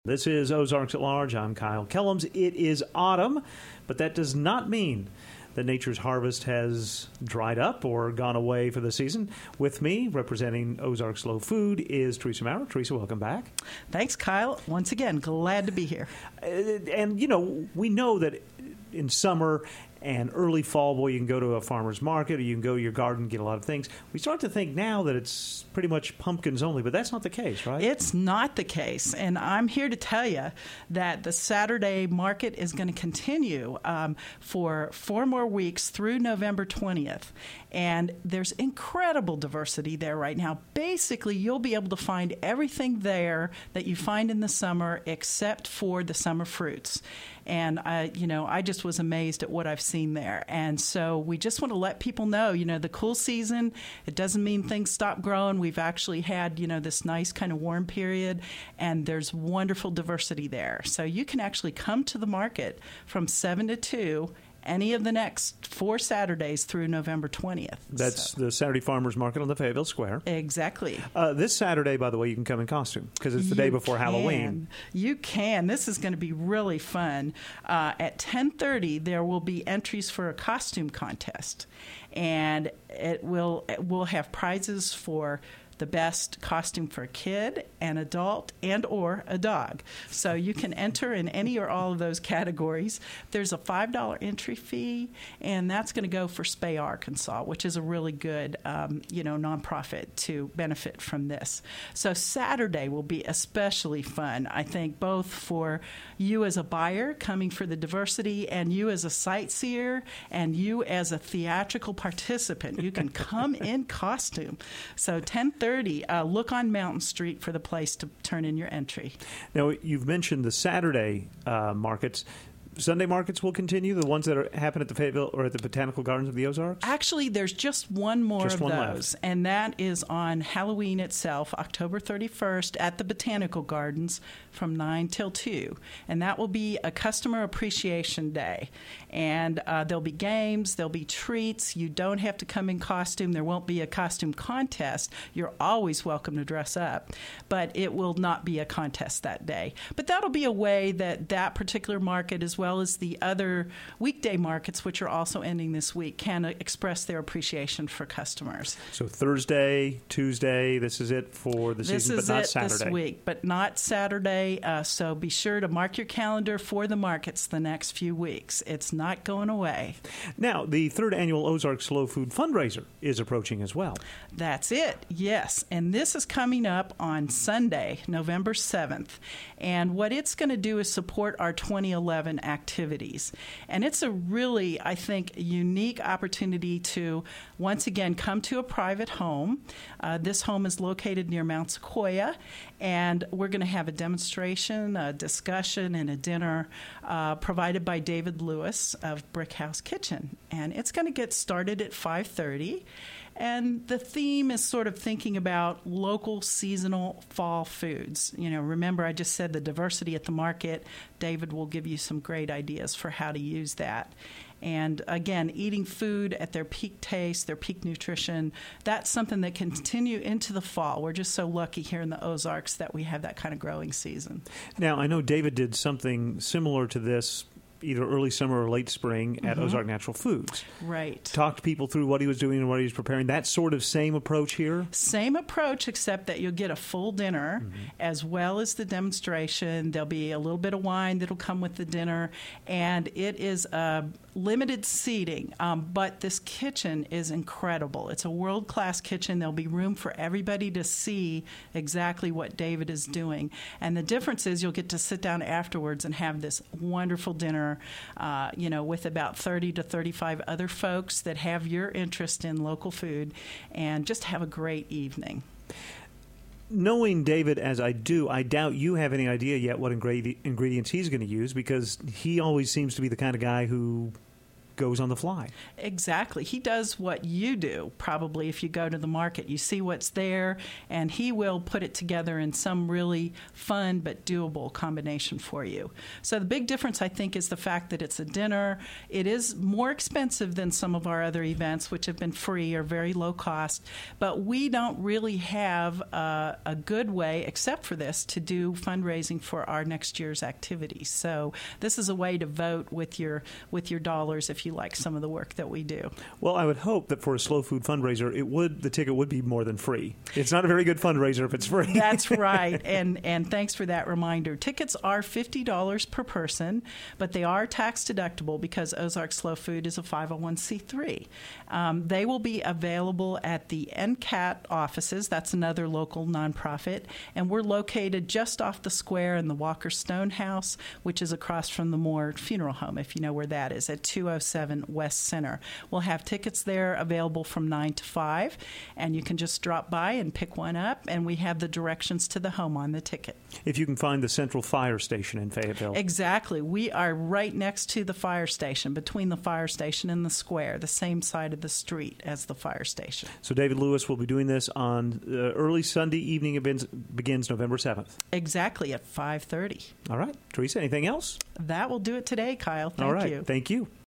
This is Ozarks at Large. I'm Kyle Kellums. It is autumn, but that does not mean that nature's harvest has dried up or gone away for the season. With me, representing Ozarks Slow Food, is Teresa Maurer. Teresa, welcome back. Thanks, Kyle. Once again, glad to be here. And, we know that in summer and early fall, boy, you can go to a farmer's market or you can go to your garden and get a lot of things. We start to think now that it's pretty much pumpkins only, but that's not the case, right? It's not the case. And I'm here to tell you that the Saturday market is going to continue for 4 more weeks through November 20th. And there's incredible diversity there right now. Basically, you'll be able to find everything there that you find in the summer except for the summer fruits. And, I just was amazed at what I've seen there. And so we just want to let people know, the cool season, it doesn't mean things stop growing. We've actually had, this nice kind of warm period, and there's wonderful diversity there. So you can actually come to the market from 7 to 2 any of the next 4 Saturdays through November 20th. That's the Saturday Farmers Market on the Fayetteville Square. Exactly. This Saturday, by the way, you can come in costume because it's the day before Halloween. You can. This is going to be really fun. At 10:30, there will be entries for a costume contest, and we'll have prizes for the best costume for a kid, an adult, and or a dog. So you can enter in any or all of those categories. There's a $5 entry fee, and that's going to go for Spay Arkansas, which is a really good, nonprofit to benefit from this. So Saturday will be especially fun, I think, both for you as a buyer coming for the diversity and you as a sightseer and you as a theatrical participant. You can come in costume. So 10:30. Look on Mountain Street for the place to turn in your entry. Now, you've mentioned the Saturday markets. Sunday markets will continue, the ones that happen at the Fayetteville or at the Botanical Gardens of the Ozarks? Actually, there's just one more of those, left. And that is on Halloween itself, October 31st, at the Botanical Gardens from 9 till 2. And that will be a Customer Appreciation Day. And there'll be games, there'll be treats. You don't have to come in costume. There won't be a costume contest. You're always welcome to dress up. But it will not be a contest that day. But that'll be a way that particular market, as well as the other weekday markets, which are also ending this week, can express their appreciation for customers. So Thursday, Tuesday, this is it for the season, but not Saturday. This week, but not Saturday. So be sure to mark your calendar for the markets the next few weeks. It's not going away. Now, the 3rd annual Ozark Slow Food fundraiser is approaching as well. That's it, yes. And this is coming up on Sunday, November 7th. And what it's going to do is support our 2011 activities. And it's a really, I think, unique opportunity to, once again, come to a private home. This home is located near Mount Sequoia, and we're going to have a demonstration, a discussion, and a dinner provided by David Lewis of Brick House Kitchen. And it's going to get started at 5:30. And the theme is sort of thinking about local seasonal fall foods. Remember I just said the diversity at the market. David will give you some great ideas for how to use that. And again, eating food at their peak taste, their peak nutrition, that's something that can continue into the fall. We're just so lucky here in the Ozarks that we have that kind of growing season. Now, I know David did something similar to this either early summer or late spring at Ozark Natural Foods. Right. Talked people through what he was doing and what he was preparing. That sort of same approach here? Same approach, except that you'll get a full dinner as well as the demonstration. There'll be a little bit of wine that'll come with the dinner, and it is limited seating, but this kitchen is incredible. It's a world-class kitchen. There'll be room for everybody to see exactly what David is doing. And the difference is you'll get to sit down afterwards and have this wonderful dinner, with about 30 to 35 other folks that have your interest in local food, and just have a great evening. Knowing David as I do, I doubt you have any idea yet what ingredients he's going to use, because he always seems to be the kind of guy who goes on the fly. Exactly. He does what you do, probably, if you go to the market. You see what's there, and he will put it together in some really fun but doable combination for you. So the big difference, I think, is the fact that it's a dinner. It is more expensive than some of our other events, which have been free or very low cost, but we don't really have a good way, except for this, to do fundraising for our next year's activities. So this is a way to vote with your dollars if you like some of the work that we do. Well, I would hope that for a slow food fundraiser, the ticket would be more than free. It's not a very good fundraiser if it's free. That's right, and thanks for that reminder. Tickets are $50 per person, but they are tax deductible because Ozark Slow Food is a 501c3. They will be available at the NCAT offices. That's another local nonprofit, and we're located just off the square in the Walker Stone House, which is across from the Moore Funeral Home, if you know where that is, at 207 West Center. We'll have tickets there available from 9 to 5, and you can just drop by and pick one up, and we have the directions to the home on the ticket. If you can find the Central Fire Station in Fayetteville. Exactly. We are right next to the fire station, between the fire station and the square, the same side of the street as the fire station. So David Lewis will be doing this on early Sunday evening. Begins November 7th. Exactly, at 5:30. All right. Teresa, anything else? That will do it today, Kyle. Thank you. Thank you.